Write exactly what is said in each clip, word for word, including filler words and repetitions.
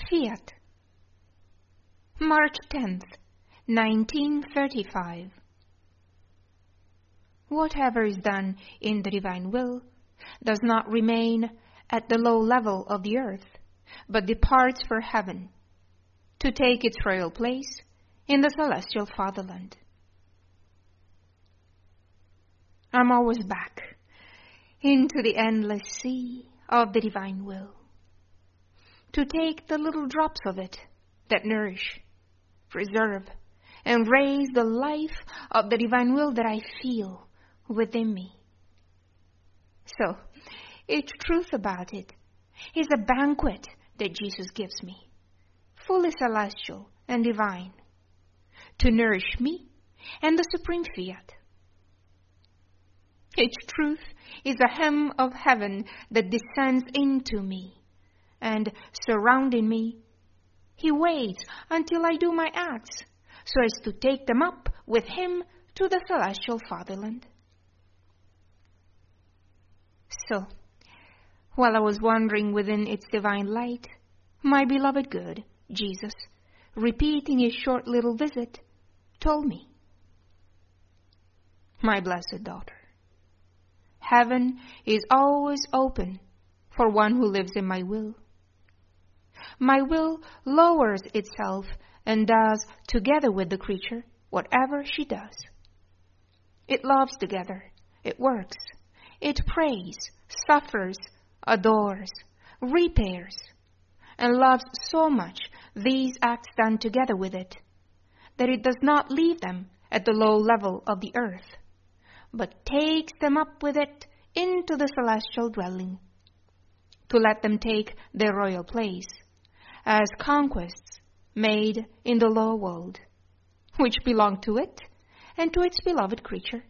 Fiat. March tenth, nineteen thirty-five. Whatever is done in the divine will does not remain at the low level of the earth, but departs for heaven, to take its royal place in the celestial fatherland. I'm always back into the endless sea of the divine will, to take the little drops of it that nourish, preserve, and raise the life of the divine will that I feel within me. So, each truth about it is a banquet that Jesus gives me, fully celestial and divine, to nourish me and the supreme fiat. Each truth is a hem of heaven that descends into me, and surrounding me, he waits until I do my acts, so as to take them up with him to the celestial fatherland. So, while I was wandering within its divine light, my beloved good, Jesus, repeating his short little visit, told me, "My blessed daughter, heaven is always open for one who lives in my will. My will lowers itself and does, together with the creature, whatever she does. It loves together, it works, it prays, suffers, adores, repairs, and loves so much these acts done together with it, that it does not leave them at the low level of the earth, but takes them up with it into the celestial dwelling, to let them take their royal place as conquests made in the lower world, which belong to it and to its beloved creature.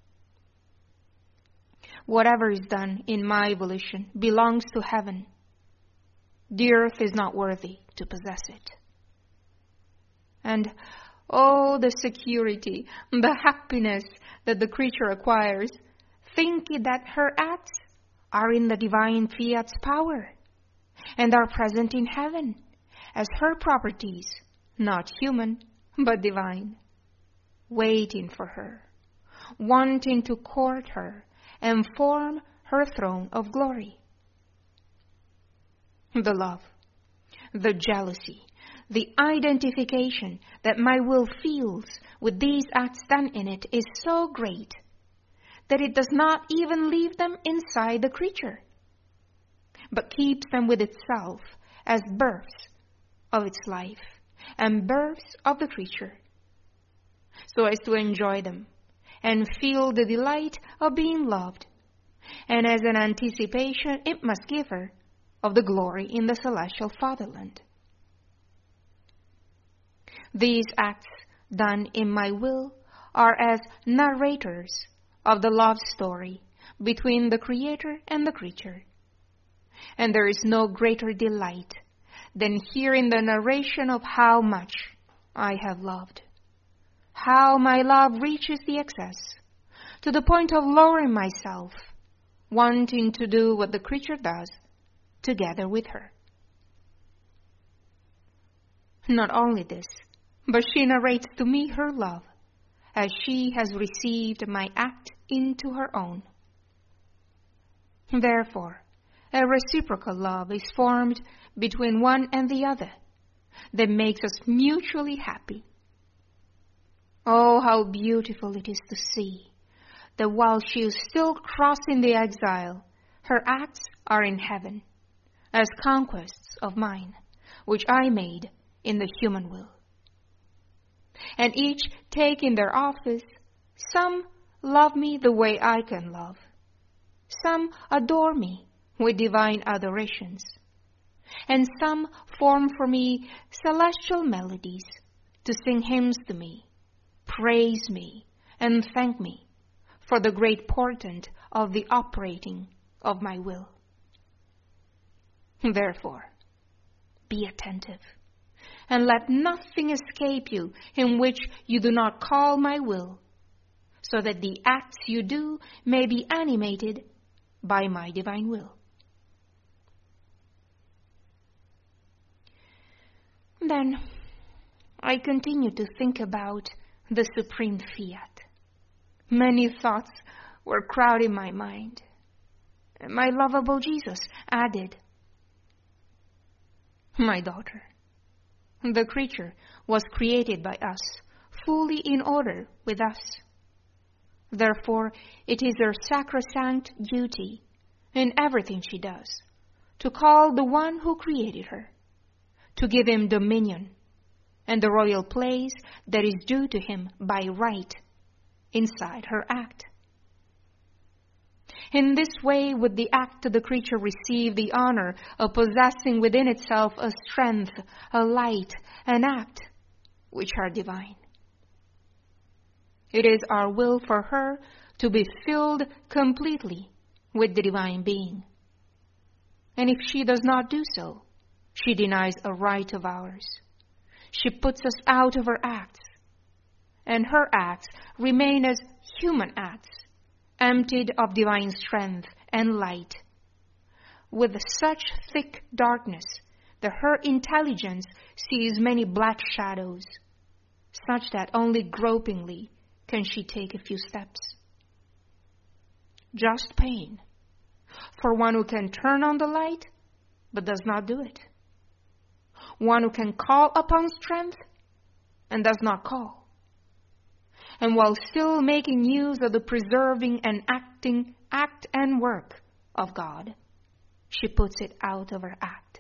Whatever is done in my volition belongs to heaven. The earth is not worthy to possess it. And oh, the security, the happiness that the creature acquires, thinking that her acts are in the divine fiat's power and are present in heaven as her properties, not human, but divine, waiting for her, wanting to court her and form her throne of glory. The love, the jealousy, the identification that my will feels with these acts done in it is so great that it does not even leave them inside the creature, but keeps them with itself as births of its life and births of the creature, so as to enjoy them and feel the delight of being loved, and as an anticipation it must give her of the glory in the celestial fatherland. These acts done in my will are as narrators of the love story between the Creator and the creature. And there is no greater delight than hearing the narration of how much I have loved, how my love reaches the excess, to the point of lowering myself, wanting to do what the creature does together with her. Not only this, but she narrates to me her love, as she has received my act into her own. Therefore, a reciprocal love is formed between one and the other that makes us mutually happy. Oh, how beautiful it is to see that while she is still crossing the exile, her acts are in heaven, as conquests of mine, which I made in the human will. And each taking their office, some love me the way I can love, some adore me with divine adorations, and some form for me celestial melodies to sing hymns to me, praise me, and thank me for the great portent of the operating of my will. Therefore, be attentive, and let nothing escape you in which you do not call my will, so that the acts you do may be animated by my divine will. Then I continued to think about the supreme fiat. Many thoughts were crowding my mind. My lovable Jesus added, "My daughter, the creature was created by us, fully in order with us. Therefore, it is her sacrosanct duty, in everything she does, to call the one who created her, to give him dominion and the royal place that is due to him by right inside her act. In this way would the act of the creature receive the honor of possessing within itself a strength, a light, an act, which are divine. It is our will for her to be filled completely with the divine being. And if she does not do so, she denies a right of ours. She puts us out of her acts, and her acts remain as human acts, emptied of divine strength and light, with such thick darkness that her intelligence sees many black shadows, such that only gropingly can she take a few steps. Just pain for one who can turn on the light but does not do it. One who can call upon strength and does not call. And while still making use of the preserving and acting act and work of God, she puts it out of her act.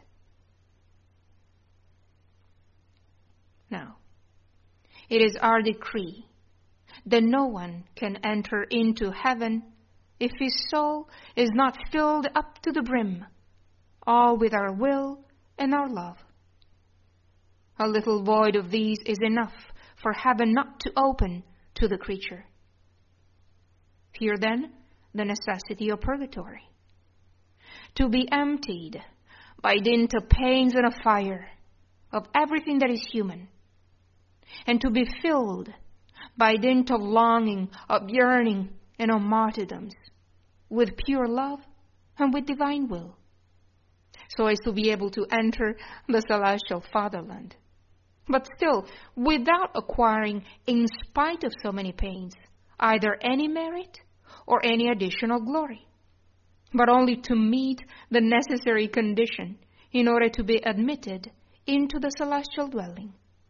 Now, it is our decree that no one can enter into heaven if his soul is not filled up to the brim, all with our will and our love. A little void of these is enough for heaven not to open to the creature. Here then, the necessity of purgatory. To be emptied by dint of pains and of fire, of everything that is human, and to be filled by dint of longing, of yearning, and of martyrdoms, with pure love and with divine will, so as to be able to enter the celestial fatherland, but still without acquiring, in spite of so many pains, either any merit or any additional glory, but only to meet the necessary condition in order to be admitted into the celestial dwelling.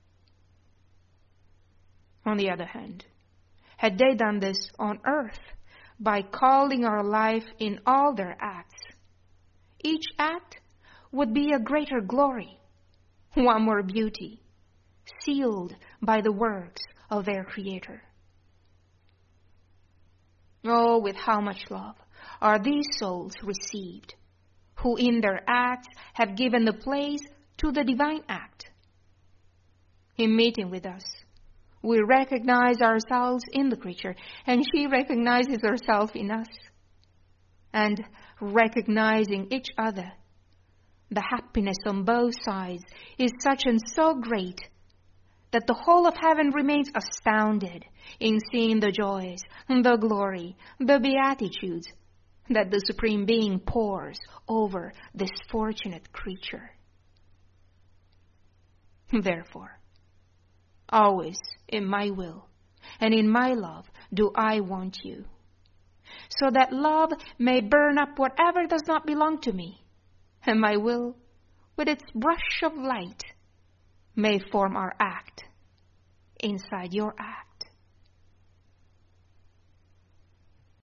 On the other hand, had they done this on earth by calling our life in all their acts, each act would be a greater glory, one more beauty, sealed by the works of their Creator. Oh, with how much love are these souls received, who in their acts have given the place to the divine act. In meeting with us, we recognize ourselves in the creature, and she recognizes herself in us. And recognizing each other, the happiness on both sides is such and so great that the whole of heaven remains astounded in seeing the joys, the glory, the beatitudes that the Supreme Being pours over this fortunate creature. Therefore, always in my will and in my love do I want you, so that love may burn up whatever does not belong to me, and my will, with its brush of light, may form our act inside your act.